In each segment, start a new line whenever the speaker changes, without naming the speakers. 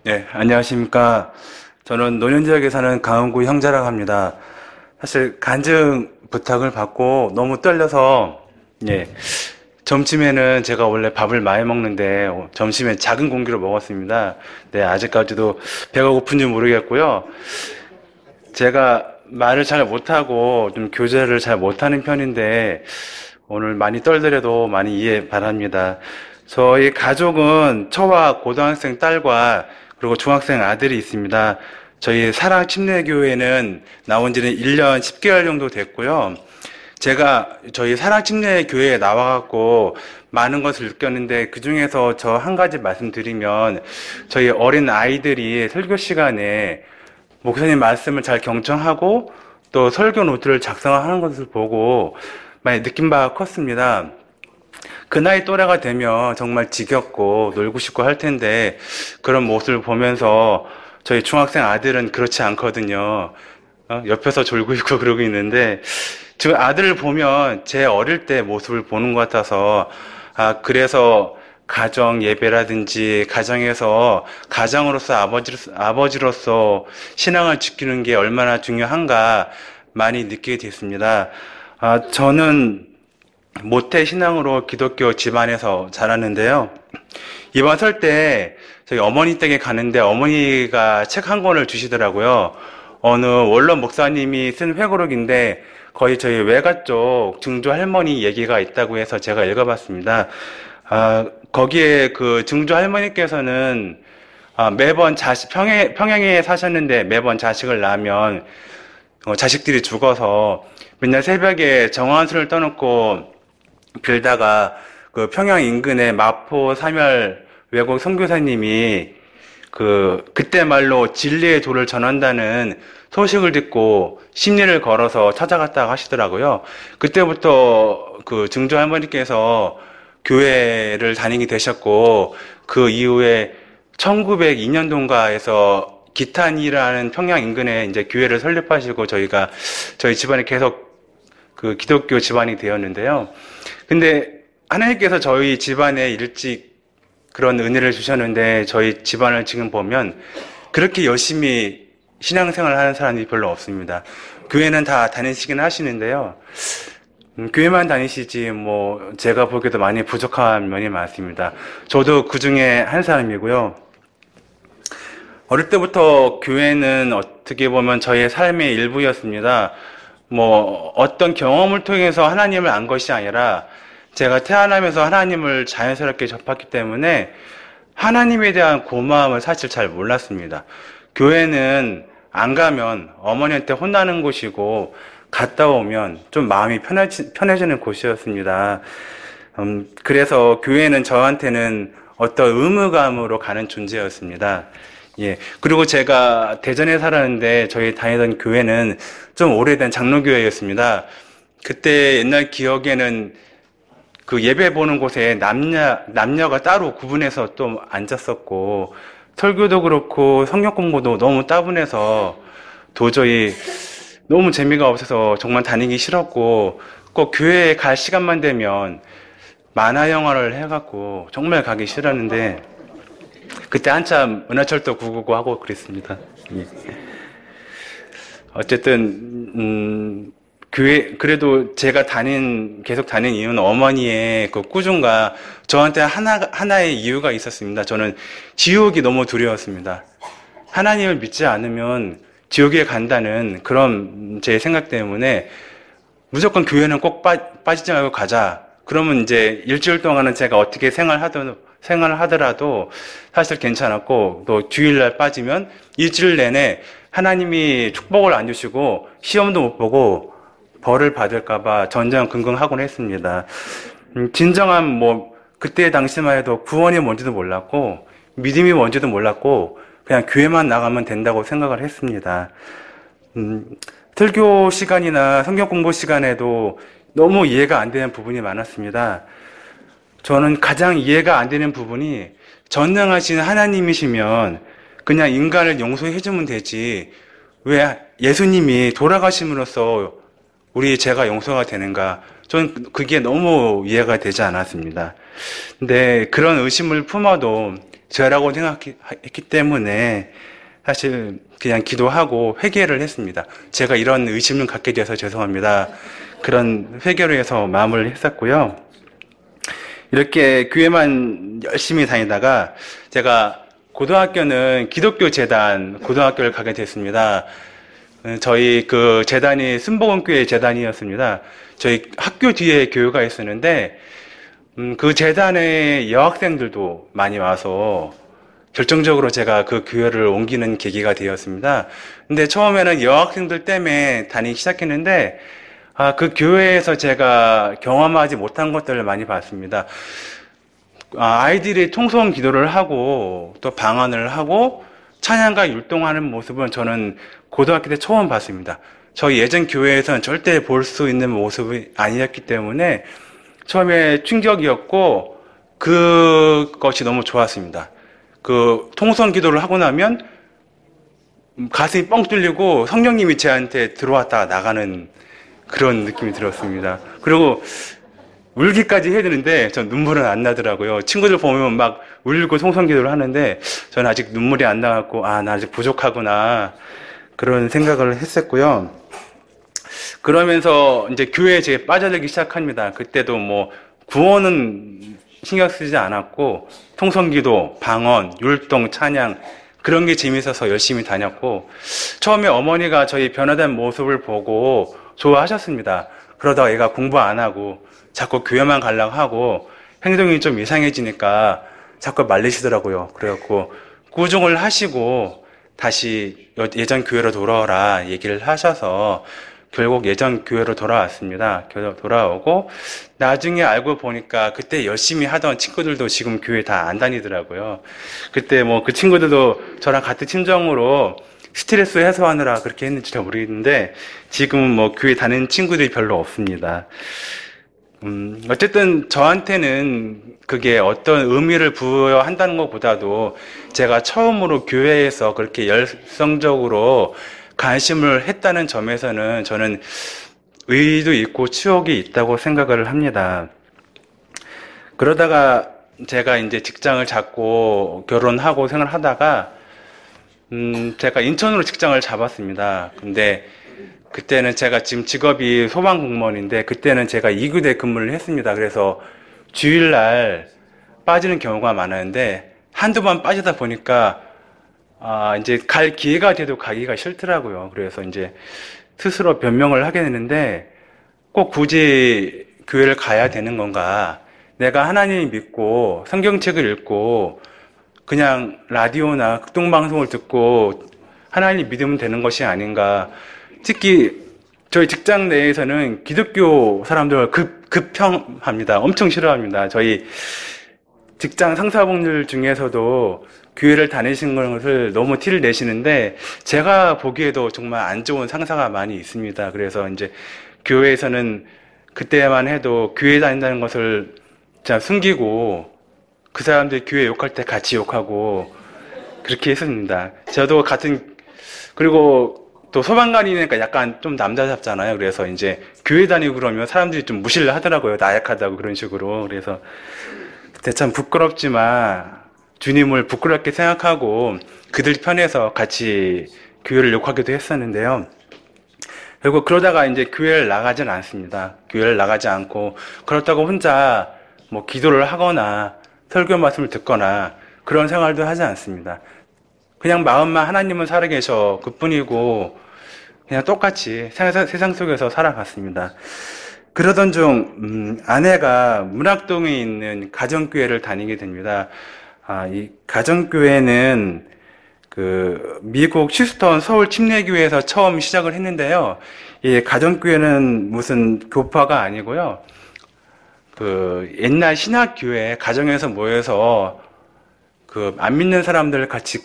네, 안녕하십니까. 저는 노년지역에 사는 강원구 형자라고 합니다. 사실 간증 부탁을 받고 너무 떨려서, 예, 점심에는 제가 원래 밥을 많이 먹는데, 점심에 작은 공기로 먹었습니다. 네, 아직까지도 배가 고픈지 모르겠고요. 제가 말을 잘 못하고 좀 교제를 잘 못하는 편인데, 오늘 많이 떨더라도 많이 이해 바랍니다. 저희 가족은 저와 고등학생 딸과 그리고 중학생 아들이 있습니다. 저희 사랑침례교회는 나온 지는 1년 10개월 정도 됐고요. 제가 저희 사랑침례교회에 나와갖고 많은 것을 느꼈는데 그 중에서 저 한 가지 말씀드리면 저희 어린 아이들이 설교 시간에 목사님 말씀을 잘 경청하고 또 설교 노트를 작성하는 것을 보고 많이 느낀 바가 컸습니다. 그 나이 또래가 되면 정말 지겹고 놀고 싶고 할 텐데 그런 모습을 보면서 저희 중학생 아들은 그렇지 않거든요. 옆에서 졸고 있고 그러고 있는데 지금 아들을 보면 제 어릴 때 모습을 보는 것 같아서 그래서 가정 예배라든지 가정에서 가장으로서 아버지로서 신앙을 지키는 게 얼마나 중요한가 많이 느끼게 됐습니다. 저는 모태 신앙으로 기독교 집안에서 자랐는데요. 이번 설 때 저희 어머니 댁에 가는데 어머니가 책 한 권을 주시더라고요. 어느 원로 목사님이 쓴 회고록인데 거의 저희 외가 쪽 증조 할머니 얘기가 있다고 해서 제가 읽어봤습니다. 거기에 그 증조 할머니께서는 매번 평양에 사셨는데 매번 자식을 낳으면 자식들이 죽어서 맨날 새벽에 정화원수를 떠놓고 빌다가 그 평양 인근의 마포 사멸 외국 선교사님이 그때 말로 진리의 도를 전한다는 소식을 듣고 심리를 걸어서 찾아갔다고 하시더라고요. 그때부터 그 증조 할머니께서 교회를 다니게 되셨고 그 이후에 1902년도인가에서 기탄이라는 평양 인근에 이제 교회를 설립하시고 저희 집안이 계속 그 기독교 집안이 되었는데요. 근데 하나님께서 저희 집안에 일찍 그런 은혜를 주셨는데 저희 집안을 지금 보면 그렇게 열심히 신앙생활을 하는 사람이 별로 없습니다. 교회는 다 다니시긴 하시는데요. 교회만 다니시지 뭐 제가 보기에도 많이 부족한 면이 많습니다. 저도 그 중에 한 사람이고요. 어릴 때부터 교회는 어떻게 보면 저의 삶의 일부였습니다. 뭐 어떤 경험을 통해서 하나님을 안 것이 아니라 제가 태어나면서 하나님을 자연스럽게 접했기 때문에 하나님에 대한 고마움을 사실 잘 몰랐습니다. 교회는 안 가면 어머니한테 혼나는 곳이고 갔다 오면 좀 마음이 편해지는 곳이었습니다. 그래서 교회는 저한테는 어떤 의무감으로 가는 존재였습니다. 예. 그리고 제가 대전에 살았는데 저희 다니던 교회는 좀 오래된 장로교회였습니다. 그때 옛날 기억에는 그 예배 보는 곳에 남녀가 따로 구분해서 또 앉았었고, 설교도 그렇고 성경 공부도 너무 따분해서 도저히 너무 재미가 없어서 정말 다니기 싫었고, 꼭 교회에 갈 시간만 되면 만화 영화를 해갖고 정말 가기 싫었는데, 그때 한참 은하철도 999 하고 그랬습니다. 예. 어쨌든 교회 그래도 제가 계속 다닌 이유는 어머니의 그 꾸준과 저한테 하나의 이유가 있었습니다. 저는 지옥이 너무 두려웠습니다. 하나님을 믿지 않으면 지옥에 간다는 그런 제 생각 때문에 무조건 교회는 꼭 빠지지 말고 가자. 그러면 이제 일주일 동안은 제가 어떻게 생활을 하더라도 사실 괜찮았고, 또 주일날 빠지면 일주일 내내 하나님이 축복을 안 주시고 시험도 못 보고 벌을 받을까봐 전전긍긍하곤 했습니다. 진정한 그때 당시만 해도 구원이 뭔지도 몰랐고 믿음이 뭔지도 몰랐고 그냥 교회만 나가면 된다고 생각을 했습니다. 설교 시간이나 성경 공부 시간에도 너무 이해가 안 되는 부분이 많았습니다. 저는 가장 이해가 안 되는 부분이 전능하신 하나님이시면 그냥 인간을 용서해주면 되지 왜 예수님이 돌아가심으로써 우리 죄가 용서가 되는가? 저는 그게 너무 이해가 되지 않았습니다. 근데 그런 의심을 품어도 죄라고 생각했기 때문에 사실 그냥 기도하고 회개를 했습니다. 제가 이런 의심을 갖게 돼서 죄송합니다. 그런 회개로 해서 마음을 했었고요. 이렇게 교회만 열심히 다니다가 제가 고등학교는 기독교 재단 고등학교를 가게 됐습니다. 저희 그 재단이 순복음교회 재단이었습니다. 저희 학교 뒤에 교회가 있었는데 그 재단의 여학생들도 많이 와서 결정적으로 제가 그 교회를 옮기는 계기가 되었습니다. 근데 처음에는 여학생들 때문에 다니기 시작했는데 그 교회에서 제가 경험하지 못한 것들을 많이 봤습니다. 아이들이 통성 기도를 하고 또 방언을 하고 찬양과 율동하는 모습은 저는 고등학교 때 처음 봤습니다. 저희 예전 교회에서는 절대 볼 수 있는 모습이 아니었기 때문에 처음에 충격이었고 그것이 너무 좋았습니다. 그 통성 기도를 하고 나면 가슴이 뻥 뚫리고 성령님이 저한테 들어왔다가 나가는 그런 느낌이 들었습니다. 그리고 울기까지 해야 되는데 전 눈물은 안 나더라고요. 친구들 보면 막 울고 통성 기도를 하는데 저는 아직 눈물이 안 나갖고 나 아직 부족하구나 그런 생각을 했었고요. 그러면서 이제 교회에 제가 빠져들기 시작합니다. 그때도 뭐 구원은 신경 쓰지 않았고 통성기도, 방언, 율동, 찬양 그런 게 재미있어서 열심히 다녔고 처음에 어머니가 저희 변화된 모습을 보고 좋아하셨습니다. 그러다가 얘가 공부 안 하고 자꾸 교회만 가려고 하고 행동이 좀 이상해지니까 자꾸 말리시더라고요. 그래갖고 꾸중을 하시고 다시 예전 교회로 돌아오라 얘기를 하셔서 결국 예전 교회로 돌아왔습니다. 돌아오고 나중에 알고 보니까 그때 열심히 하던 친구들도 지금 교회 다 안 다니더라고요. 그때 뭐 그 친구들도 저랑 같은 심정으로 스트레스 해소하느라 그렇게 했는지 잘 모르겠는데 지금은 뭐 교회 다니는 친구들이 별로 없습니다. 어쨌든 저한테는 그게 어떤 의미를 부여한다는 것보다도 제가 처음으로 교회에서 그렇게 열성적으로 관심을 했다는 점에서는 저는 의의도 있고 추억이 있다고 생각을 합니다. 그러다가 제가 이제 직장을 잡고 결혼하고 생활을 하다가 제가 인천으로 직장을 잡았습니다. 근데 그때는 제가 지금 직업이 소방공무원인데 그때는 제가 2교대 근무를 했습니다. 그래서 주일날 빠지는 경우가 많았는데 한두 번 빠지다 보니까 이제 갈 기회가 돼도 가기가 싫더라고요. 그래서 이제 스스로 변명을 하게 되는데 꼭 굳이 교회를 가야 되는 건가? 내가 하나님 믿고 성경책을 읽고 그냥 라디오나 극동방송을 듣고 하나님 믿으면 되는 것이 아닌가? 특히 저희 직장 내에서는 기독교 사람들 극평합니다. 엄청 싫어합니다. 저희 직장 상사분들 중에서도 교회를 다니신 것을 너무 티를 내시는데 제가 보기에도 정말 안 좋은 상사가 많이 있습니다. 그래서 이제 교회에서는 그때만 해도 교회 다닌다는 것을 자 숨기고 그 사람들 교회 욕할 때 같이 욕하고 그렇게 했습니다. 저도 그리고 또 소방관이니까 약간 좀 남자답잖아요. 그래서 이제 교회 다니고 그러면 사람들이 좀 무시를 하더라고요. 나약하다고 그런 식으로. 그래서 그때 참 부끄럽지만 주님을 부끄럽게 생각하고 그들 편에서 같이 교회를 욕하기도 했었는데요. 그리고 그러다가 이제 교회를 나가진 않습니다. 교회를 나가지 않고 그렇다고 혼자 뭐 기도를 하거나 설교 말씀을 듣거나 그런 생활도 하지 않습니다. 그냥 마음만 하나님은 살아계셔 그뿐이고 그냥 똑같이 세상 속에서 살아갔습니다. 그러던 중 아내가 문학동에 있는 가정교회를 다니게 됩니다. 이 가정교회는 그 미국 휴스턴 서울 침례교회에서 처음 시작을 했는데요. 이 가정교회는 무슨 교파가 아니고요. 그 옛날 신학교회 가정에서 모여서 그 안 믿는 사람들을 같이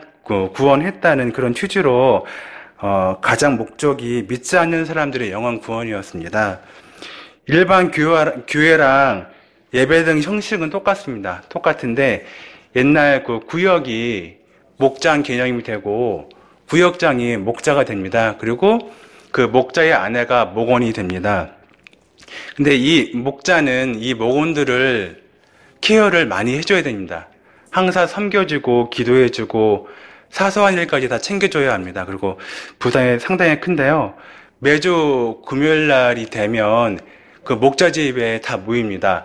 구원했다는 그런 취지로 가장 목적이 믿지 않는 사람들의 영혼 구원이었습니다. 일반 교회랑 예배 등 형식은 똑같습니다. 똑같은데 옛날 그 구역이 목장 개념이 되고 구역장이 목자가 됩니다. 그리고 그 목자의 아내가 목원이 됩니다. 근데 이 목자는 이 목원들을 케어를 많이 해줘야 됩니다. 항상 섬겨주고 기도해주고 사소한 일까지 다 챙겨줘야 합니다. 그리고 부담이 상당히 큰데요. 매주 금요일 날이 되면 그 목자 집에 다 모입니다.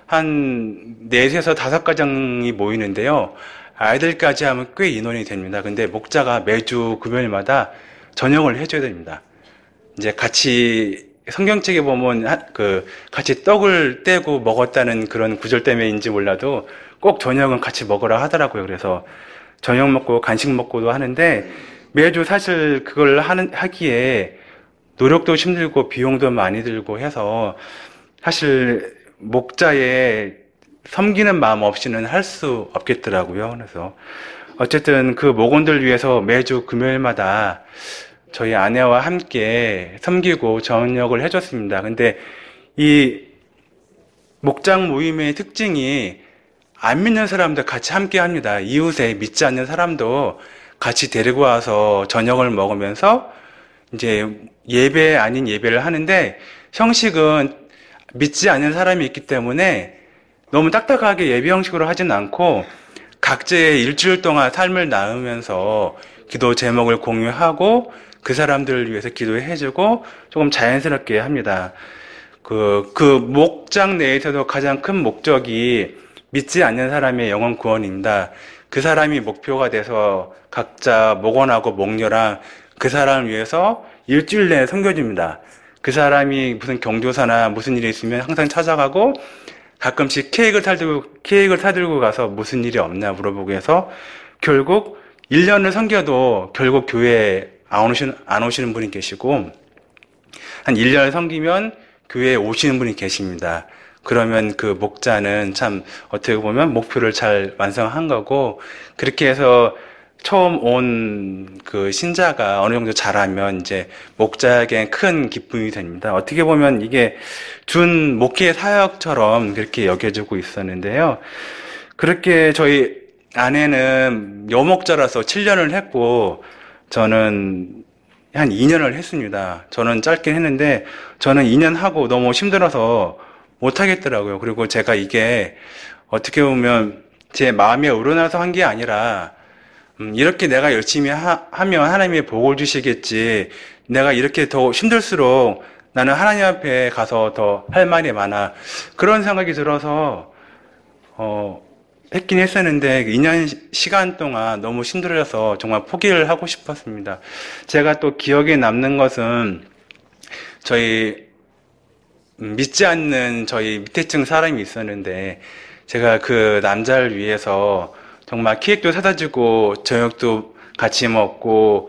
한 넷에서 다섯 가정이 모이는데요. 아이들까지 하면 꽤 인원이 됩니다. 근데 목자가 매주 금요일마다 저녁을 해줘야 됩니다. 이제 같이 성경책에 보면 같이 떡을 떼고 먹었다는 그런 구절 때문에인지 몰라도 꼭 저녁은 같이 먹으라 하더라고요. 그래서 저녁 먹고 간식 먹고도 하는데 매주 사실 그걸 하기에 노력도 힘들고 비용도 많이 들고 해서 사실 목자의 섬기는 마음 없이는 할 수 없겠더라고요. 그래서 어쨌든 그 목원들 위해서 매주 금요일마다 저희 아내와 함께 섬기고 저녁을 해줬습니다. 근데 이 목장 모임의 특징이 안 믿는 사람들 같이 함께 합니다. 이웃에 믿지 않는 사람도 같이 데리고 와서 저녁을 먹으면서 이제 예배 아닌 예배를 하는데 형식은 믿지 않는 사람이 있기 때문에 너무 딱딱하게 예배 형식으로 하진 않고 각자의 일주일 동안 삶을 나누면서 기도 제목을 공유하고 그 사람들을 위해서 기도해주고 조금 자연스럽게 합니다. 그 목장 내에서도 가장 큰 목적이 믿지 않는 사람의 영혼 구원입니다. 그 사람이 목표가 돼서 각자 목원하고 목녀랑 그 사람을 위해서 일주일 내에 섬겨줍니다. 그 사람이 무슨 경조사나 무슨 일이 있으면 항상 찾아가고 가끔씩 케이크를 사들고 가서 무슨 일이 없나 물어보고 해서 결국 1년을 섬겨도 결국 교회에 안 오시는 분이 계시고 한 1년을 섬기면 교회에 오시는 분이 계십니다. 그러면 그 목자는 참 어떻게 보면 목표를 잘 완성한 거고 그렇게 해서 처음 온 그 신자가 어느 정도 잘하면 이제 목자에겐 큰 기쁨이 됩니다. 어떻게 보면 이게 준 목회 사역처럼 그렇게 여겨지고 있었는데요. 그렇게 저희 아내는 여목자라서 7년을 했고 저는 한 2년을 했습니다. 저는 짧게 했는데 저는 2년 하고 너무 힘들어서 못 하겠더라고요. 그리고 제가 이게 어떻게 보면 제 마음에 우러나서 한 게 아니라 이렇게 내가 열심히 하면 하나님이 복을 주시겠지. 내가 이렇게 더 힘들수록 나는 하나님 앞에 가서 더 할 말이 많아. 그런 생각이 들어서 했긴 했었는데 2년 시간 동안 너무 힘들어서 정말 포기를 하고 싶었습니다. 제가 또 기억에 남는 것은 저희 믿지 않는 저희 밑에층 사람이 있었는데 제가 그 남자를 위해서 정말 케이크도 사다 주고 저녁도 같이 먹고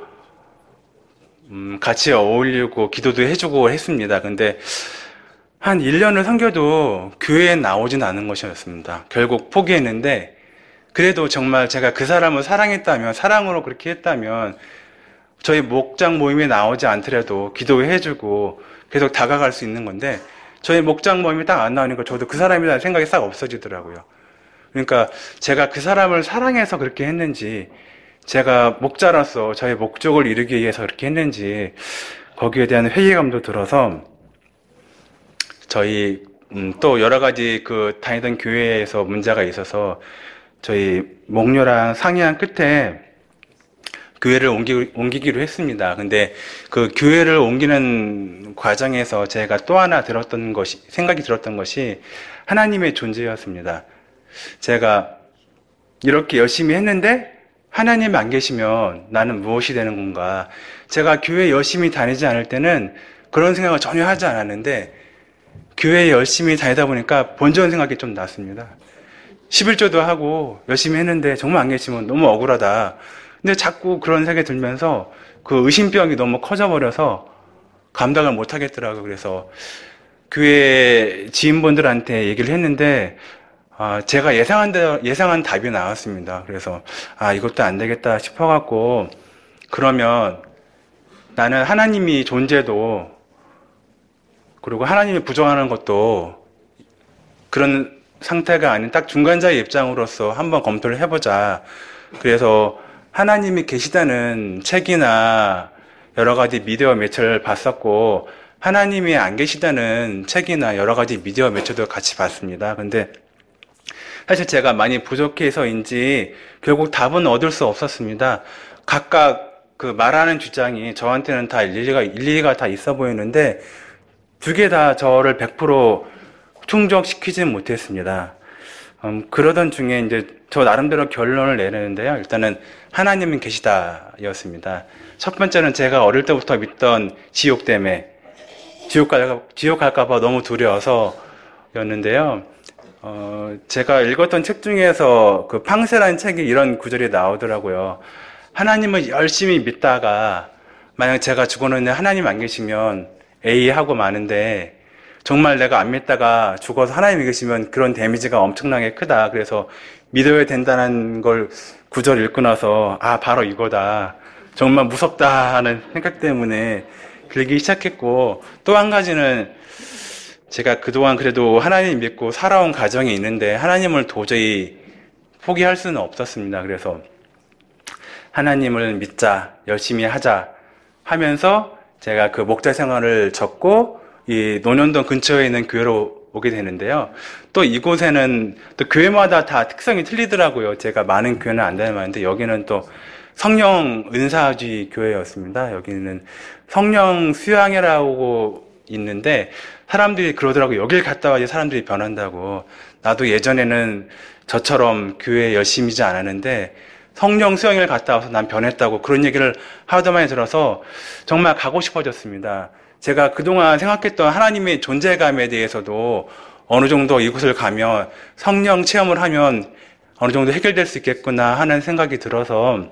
같이 어울리고 기도도 해주고 했습니다. 근데 한 1년을 섬겨도 교회에 나오진 않은 것이었습니다. 결국 포기했는데 그래도 정말 제가 그 사람을 사랑했다면 사랑으로 그렇게 했다면 저희 목장 모임에 나오지 않더라도 기도해주고 계속 다가갈 수 있는 건데 저희 목장 모임이 딱 안 나오니까 저도 그 사람이라는 생각이 싹 없어지더라고요. 그러니까 제가 그 사람을 사랑해서 그렇게 했는지 제가 목자로서 저의 목적을 이루기 위해서 그렇게 했는지 거기에 대한 회의감도 들어서 저희 또 여러 가지 그 다니던 교회에서 문제가 있어서 저희 목녀랑 상의한 끝에 교회를 옮기기로 했습니다. 근데 그 교회를 옮기는 과정에서 제가 또 하나 생각이 들었던 것이 하나님의 존재였습니다. 제가 이렇게 열심히 했는데 하나님 안 계시면 나는 무엇이 되는 건가? 제가 교회 열심히 다니지 않을 때는 그런 생각을 전혀 하지 않았는데 교회에 열심히 다니다 보니까 본전 생각이 좀 났습니다. 11조도 하고 열심히 했는데 정말 안 계시면 너무 억울하다. 근데 자꾸 그런 생각이 들면서 그 의심병이 너무 커져버려서 감당을 못 하겠더라고요. 그래서 교회 지인분들한테 얘기를 했는데 제가 예상한 답이 나왔습니다. 그래서 이것도 안 되겠다 싶어갖고 그러면 나는 하나님이 존재도 그리고 하나님이 부정하는 것도 그런 상태가 아닌 딱 중간자의 입장으로서 한번 검토를 해보자. 그래서 하나님이 계시다는 책이나 여러 가지 미디어 매체를 봤었고 하나님이 안 계시다는 책이나 여러 가지 미디어 매체도 같이 봤습니다. 근데 사실 제가 많이 부족해서인지 결국 답은 얻을 수 없었습니다. 각각 그 말하는 주장이 저한테는 다 일리가 다 있어 보이는데 두 개 다 저를 100% 충족시키진 못했습니다. 그러던 중에 이제 저 나름대로 결론을 내리는데요. 일단은 하나님은 계시다였습니다. 첫 번째는 제가 어릴 때부터 믿던 지옥 때문에 지옥 갈까봐 너무 두려워서였는데요. 제가 읽었던 책 중에서 그 팡세라는 책에 이런 구절이 나오더라고요. 하나님을 열심히 믿다가 만약 제가 죽었는데 하나님 안 계시면 A 하고 마는데 정말 내가 안 믿다가 죽어서 하나님이 계시면 그런 데미지가 엄청나게 크다. 그래서 믿어야 된다는 걸 구절 읽고 나서 아 바로 이거다. 정말 무섭다 하는 생각 때문에 들기 시작했고 또 한 가지는 제가 그동안 그래도 하나님 믿고 살아온 가정이 있는데 하나님을 도저히 포기할 수는 없었습니다. 그래서 하나님을 믿자, 열심히 하자 하면서 제가 그 목자 생활을 접고 이 논현동 근처에 있는 교회로 오게 되는데요. 또 이곳에는 또 교회마다 다 특성이 틀리더라고요. 제가 많은 교회는 안 다녀봤는데 여기는 또 성령 은사주의 교회였습니다. 여기는 성령 수양회라고 있는데 사람들이 그러더라고요. 여길 갔다 와야지 사람들이 변한다고. 나도 예전에는 저처럼 교회 열심히지 않았는데 성령 수양회를 갔다 와서 난 변했다고 그런 얘기를 하도 많이 들어서 정말 가고 싶어졌습니다. 제가 그동안 생각했던 하나님의 존재감에 대해서도 어느 정도 이곳을 가면 성령 체험을 하면 어느 정도 해결될 수 있겠구나 하는 생각이 들어서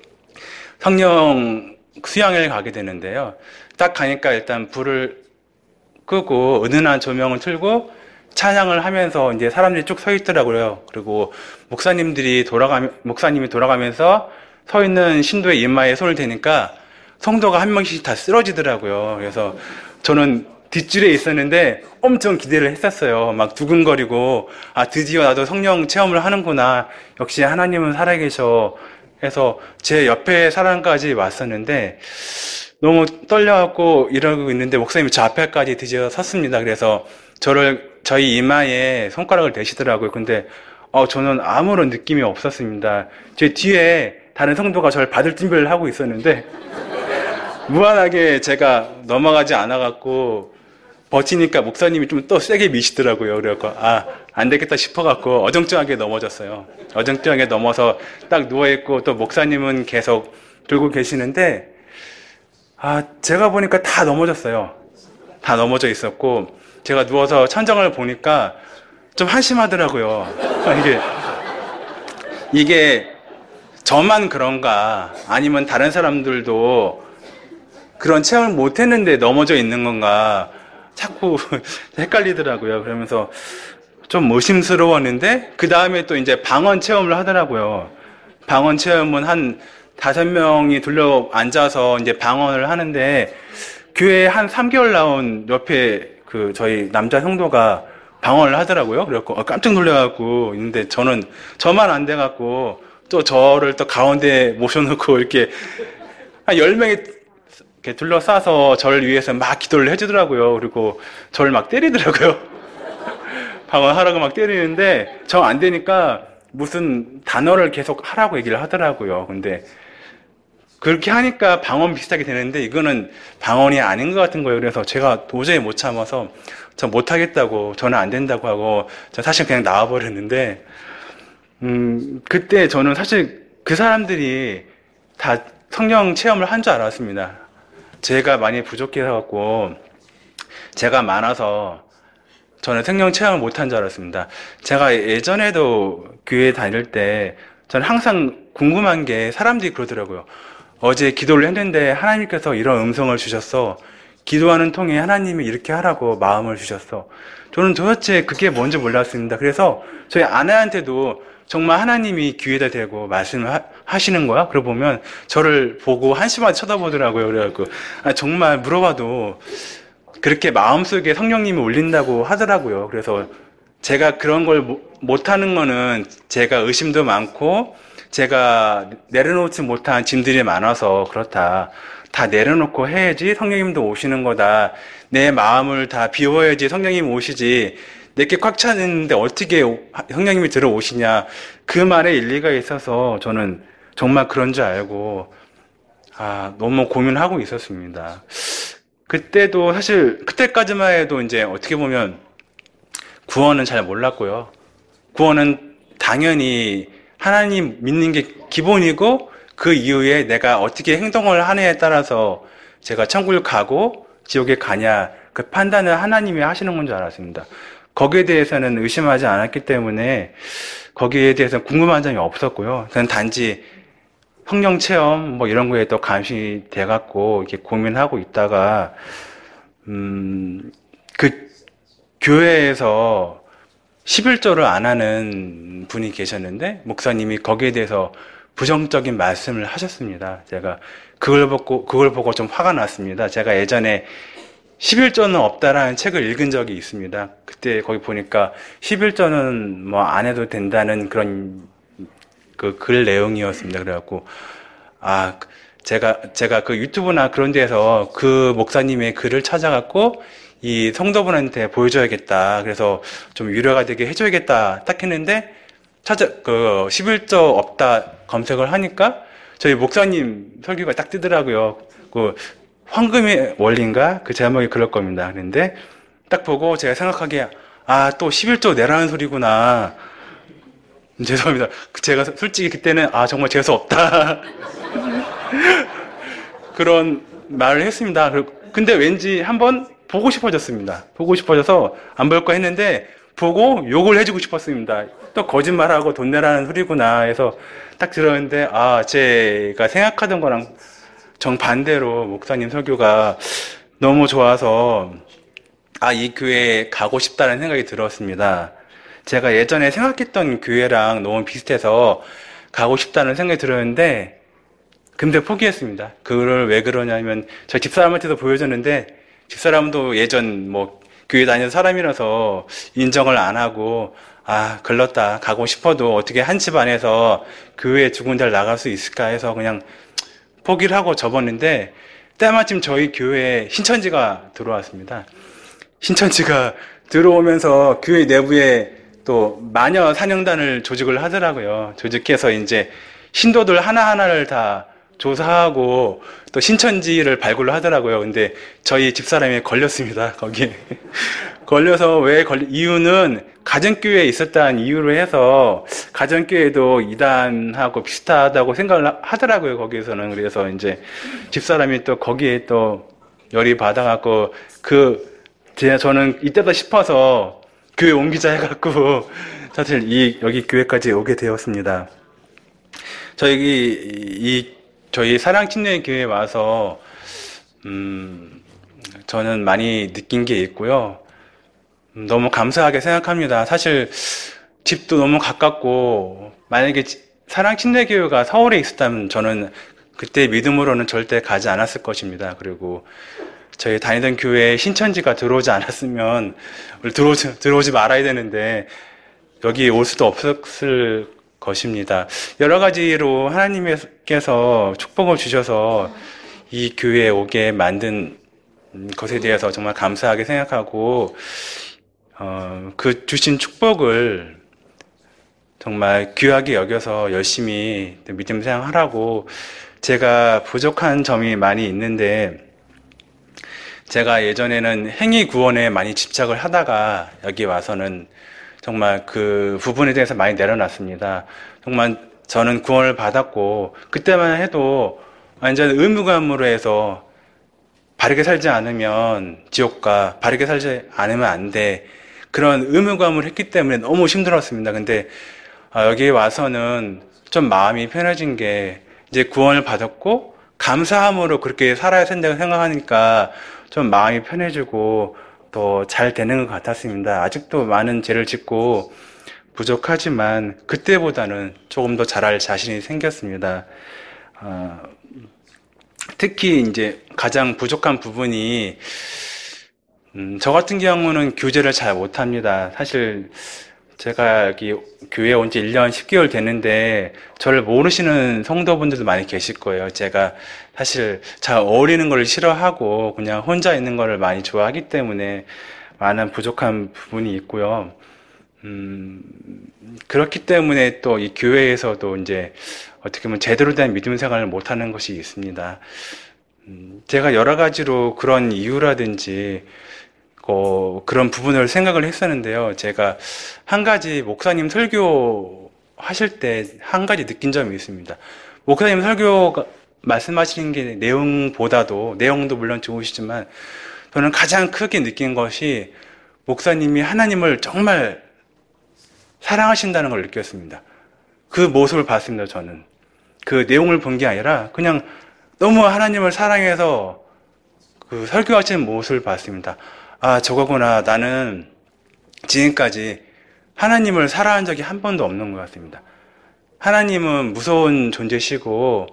성령 수양회를 가게 되는데요. 딱 가니까 일단 불을 끄고 은은한 조명을 틀고 찬양을 하면서 이제 사람들이 쭉 서 있더라고요. 그리고 목사님이 돌아가면서 서 있는 신도의 이마에 손을 대니까 성도가 한 명씩 다 쓰러지더라고요. 그래서 저는 뒷줄에 있었는데 엄청 기대를 했었어요. 막 두근거리고 아 드디어 나도 성령 체험을 하는구나. 역시 하나님은 살아계셔. 해서 제 옆에 사람까지 왔었는데 너무 떨려갖고 이러고 있는데 목사님이 저 앞에까지 드디어 섰습니다. 그래서 저희 이마에 손가락을 대시더라고요. 근데 저는 아무런 느낌이 없었습니다. 제 뒤에 다른 성도가 저를 받을 준비를 하고 있었는데 무한하게 제가 넘어가지 않아갖고 버티니까 목사님이 좀 더 세게 미시더라고요. 그래갖고 안 되겠다 싶어갖고 어정쩡하게 넘어졌어요. 어정쩡하게 넘어서 딱 누워있고 또 목사님은 계속 들고 계시는데 제가 보니까 다 넘어졌어요. 다 넘어져 있었고 제가 누워서 천장을 보니까 좀 한심하더라고요. 이게 저만 그런가 아니면 다른 사람들도 그런 체험을 못했는데 넘어져 있는 건가 자꾸 헷갈리더라고요. 그러면서 좀 의심스러웠는데 그 다음에 또 이제 방언 체험을 하더라고요. 방언 체험은 한 5명이 둘러 앉아서 이제 방언을 하는데 교회에 한 3개월 나온 옆에 그 저희 남자 성도가 방언을 하더라고요. 그래갖고 깜짝 놀래갖고 있는데 저만 안 돼갖고 또 저를 또 가운데 모셔놓고 이렇게 한 10명이 이렇게 둘러싸서 저를 위해서 막 기도를 해주더라고요. 그리고 저를 막 때리더라고요. 방언하라고 막 때리는데 저 안 되니까 무슨 단어를 계속 하라고 얘기를 하더라고요. 근데 그렇게 하니까 방언 비슷하게 되는데 이거는 방언이 아닌 것 같은 거예요. 그래서 제가 도저히 못 참아서 저 못하겠다고 저는 안 된다고 하고 저 사실 그냥 나와버렸는데 그때 저는 사실 그 사람들이 다 성령 체험을 한 줄 알았습니다. 제가 많이 부족해서 제가 많아서 저는 성령 체험을 못한 줄 알았습니다. 제가 예전에도 교회 다닐 때 저는 항상 궁금한 게 사람들이 그러더라고요. 어제 기도를 했는데 하나님께서 이런 음성을 주셨어. 기도하는 통에 하나님이 이렇게 하라고 마음을 주셨어. 저는 도대체 그게 뭔지 몰랐습니다. 그래서 저희 아내한테도 정말 하나님이 귀에다 대고 말씀을 하시는 거야? 그러고 보면 저를 보고 한심하게 쳐다보더라고요. 그래갖고 정말 물어봐도 그렇게 마음속에 성령님이 울린다고 하더라고요. 그래서 제가 그런 걸 못하는 거는 제가 의심도 많고 제가 내려놓지 못한 짐들이 많아서 그렇다. 다 내려놓고 해야지 성령님도 오시는 거다. 내 마음을 다 비워야지 성령님 오시지. 내게 꽉 차는데 어떻게 성령님이 들어오시냐. 그 말에 일리가 있어서 저는 정말 그런 줄 알고, 너무 고민하고 있었습니다. 그때도 사실, 그때까지만 해도 이제 어떻게 보면 구원은 잘 몰랐고요. 구원은 당연히 하나님 믿는 게 기본이고, 그 이후에 내가 어떻게 행동을 하느냐에 따라서 제가 천국을 가고 지옥에 가냐, 그 판단을 하나님이 하시는 건 줄 알았습니다. 거기에 대해서는 의심하지 않았기 때문에 거기에 대해서 궁금한 점이 없었고요. 저는 단지 성령 체험 뭐 이런 거에 또 감시 돼갖고 이렇게 고민하고 있다가 그 교회에서 11조를 안 하는 분이 계셨는데 목사님이 거기에 대해서 부정적인 말씀을 하셨습니다. 제가 그걸 보고 좀 화가 났습니다. 제가 예전에 11조는 없다라는 책을 읽은 적이 있습니다. 그때 거기 보니까 11조는 뭐 안 해도 된다는 그런 그 글 내용이었습니다. 그래갖고 제가 그 유튜브나 그런 데서 그 목사님의 글을 찾아갖고 이 성도분한테 보여줘야겠다. 그래서 좀 유료가 되게 해줘야겠다. 딱 했는데 11조 없다 검색을 하니까 저희 목사님 설교가 딱 뜨더라고요. 그 황금의 원리인가? 그 제목이 그럴 겁니다. 그런데 딱 보고 제가 생각하기에 또 11조 내라는 소리구나. 죄송합니다. 제가 솔직히 그때는 정말 재수 없다. 그런 말을 했습니다. 근데 왠지 한번 보고 싶어졌습니다. 보고 싶어져서 안 볼 거 했는데 보고 욕을 해주고 싶었습니다. 또 거짓말하고 돈 내라는 소리구나 해서 딱 들었는데 제가 생각하던 거랑 정반대로 목사님 설교가 너무 좋아서 이 교회에 가고 싶다는 생각이 들었습니다. 제가 예전에 생각했던 교회랑 너무 비슷해서 가고 싶다는 생각이 들었는데 근데 포기했습니다. 그걸 왜 그러냐면 저희 집사람한테도 보여줬는데 집사람도 예전 뭐 교회 다니는 사람이라서 인정을 안 하고 글렀다. 가고 싶어도 어떻게 한 집 안에서 교회에 두 군데를 나갈 수 있을까 해서 그냥 포기를 하고 접었는데 때마침 저희 교회에 신천지가 들어왔습니다. 신천지가 들어오면서 교회 내부에 또 마녀 사냥단을 조직을 하더라고요. 조직해서 이제 신도들 하나하나를 다 조사하고 또 신천지를 발굴을 하더라고요. 근데 저희 집사람이 걸렸습니다. 거기에. 걸려서 이유는 가정교회에 있었다는 이유로 해서 가정교회도 이단하고 비슷하다고 생각을 하더라고요. 거기에서는. 그래서 이제 집사람이 또 거기에 또 열이 받아갖고 저는 이때다 싶어서 교회 옮기자 해갖고 사실 여기 교회까지 오게 되었습니다. 저희 사랑침례교회에 와서 저는 많이 느낀 게 있고요. 너무 감사하게 생각합니다. 사실 집도 너무 가깝고 만약에 사랑침례교회가 서울에 있었다면 저는 그때 믿음으로는 절대 가지 않았을 것입니다. 그리고 저희 다니던 교회에 신천지가 들어오지 않았으면 들어오지 말아야 되는데 여기 올 수도 없었을 것입니다. 여러 가지로 하나님께서 축복을 주셔서 이 교회에 오게 만든 것에 대해서 정말 감사하게 생각하고 그 주신 축복을 정말 귀하게 여겨서 열심히 믿음 생활하라고 제가 부족한 점이 많이 있는데 제가 예전에는 행위 구원에 많이 집착을 하다가 여기 와서는 정말 그 부분에 대해서 많이 내려놨습니다. 정말 저는 구원을 받았고 그때만 해도 완전 의무감으로 해서 바르게 살지 않으면 지옥 가, 바르게 살지 않으면 안 돼. 그런 의무감을 했기 때문에 너무 힘들었습니다. 근데 여기 와서는 좀 마음이 편해진 게 이제 구원을 받았고 감사함으로 그렇게 살아야 된다고 생각하니까 좀 마음이 편해지고 더 잘 되는 것 같았습니다. 아직도 많은 죄를 짓고 부족하지만 그때보다는 조금 더 잘할 자신이 생겼습니다. 특히 이제 가장 부족한 부분이 저 같은 경우는 교제를 잘 못합니다. 사실 제가 여기 교회에 온 지 1년 10개월 됐는데 저를 모르시는 성도분들도 많이 계실 거예요. 제가 사실 잘 어울리는 걸 싫어하고 그냥 혼자 있는 걸 많이 좋아하기 때문에 많은 부족한 부분이 있고요. 그렇기 때문에 또 이 교회에서도 이제 어떻게 보면 제대로 된 믿음 생활을 못하는 것이 있습니다. 제가 여러 가지로 그런 이유라든지 그런 부분을 생각을 했었는데요. 제가 한 가지 목사님 설교 하실 때 한 가지 느낀 점이 있습니다. 목사님 설교 말씀하시는 게 내용도 물론 좋으시지만 저는 가장 크게 느낀 것이 목사님이 하나님을 정말 사랑하신다는 걸 느꼈습니다. 그 모습을 봤습니다, 저는. 그 내용을 본 게 아니라 그냥 너무 하나님을 사랑해서 그 설교하시는 모습을 봤습니다. 아, 저거구나. 나는 지금까지 하나님을 사랑한 적이 한 번도 없는 것 같습니다. 하나님은 무서운 존재시고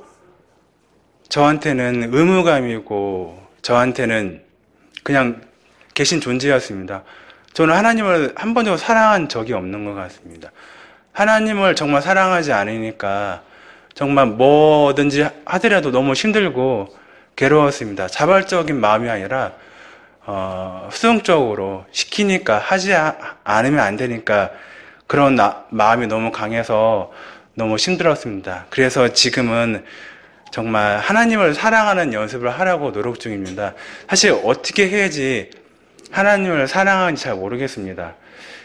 저한테는 의무감이고 저한테는 그냥 계신 존재였습니다. 저는 하나님을 한 번도 사랑한 적이 없는 것 같습니다. 하나님을 정말 사랑하지 않으니까 정말 뭐든지 하더라도 너무 힘들고 괴로웠습니다. 자발적인 마음이 아니라 수동적으로 시키니까 하지 않으면 안 되니까 그런 마음이 너무 강해서 너무 힘들었습니다. 그래서 지금은 정말 하나님을 사랑하는 연습을 하려고 노력 중입니다. 사실 어떻게 해야지 하나님을 사랑하는지 잘 모르겠습니다.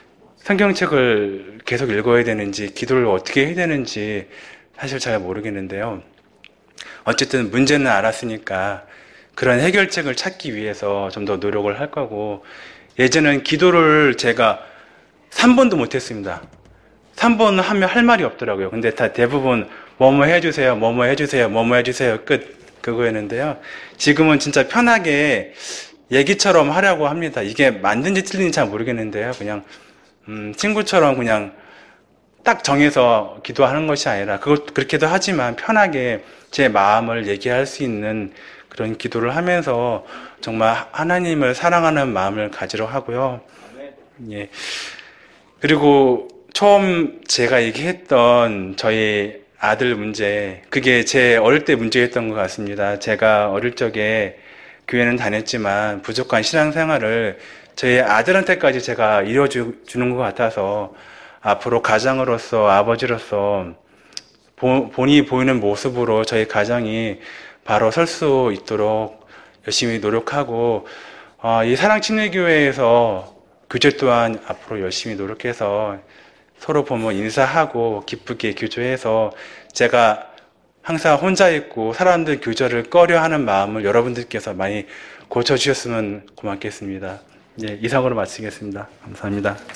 성경책을 계속 읽어야 되는지 기도를 어떻게 해야 되는지 사실 잘 모르겠는데요. 어쨌든 문제는 알았으니까 그런 해결책을 찾기 위해서 좀 더 노력을 할 거고, 예전엔 기도를 제가 3번도 못했습니다. 3번 하면 할 말이 없더라고요. 근데 다 대부분 뭐뭐 해주세요, 뭐뭐 해주세요, 뭐뭐 해주세요 끝, 그거였는데요. 지금은 진짜 편하게 얘기처럼 하려고 합니다. 이게 맞는지 틀린지 잘 모르겠는데요. 그냥 친구처럼 그냥 딱 정해서 기도하는 것이 아니라 그렇게도 하지만 편하게 제 마음을 얘기할 수 있는 그런 기도를 하면서 정말 하나님을 사랑하는 마음을 가지려 하고요. 예. 그리고 처음 제가 얘기했던 저희 아들 문제, 그게 제 어릴 때 문제였던 것 같습니다. 제가 어릴 적에 교회는 다녔지만 부족한 신앙생활을 저희 아들한테까지 제가 이뤄주는 것 같아서 앞으로 가장으로서, 아버지로서 본이 보이는 모습으로 저희 가정이 바로 설 수 있도록 열심히 노력하고, 이 사랑침례교회에서 교제 또한 앞으로 열심히 노력해서 서로 보면 인사하고 기쁘게 교제해서 제가 항상 혼자 있고 사람들 교제를 꺼려하는 마음을 여러분들께서 많이 고쳐주셨으면 고맙겠습니다. 예, 이상으로 마치겠습니다. 감사합니다.